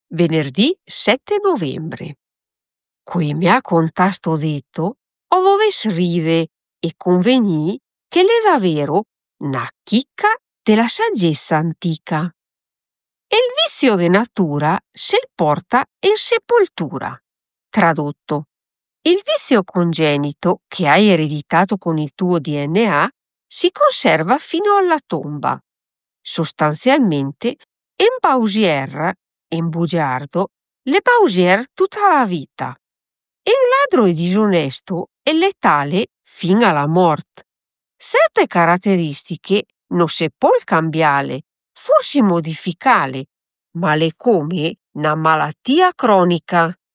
Venerdì 7 novembre. Qui mi ha contasto detto, o doves ride e convenì che l'è davvero una chicca della saggezza antica. E il vizio de natura se porta in sepoltura. Tradotto, il vizio congenito che hai ereditato con il tuo DNA si conserva fino alla tomba. Sostanzialmente, in pausier, in bugiardo, le pausier tutta la vita. Il ladro e disonesto è letale fin alla morte. Certe caratteristiche non si può cambiare, forse modificare, ma le come una malattia cronica.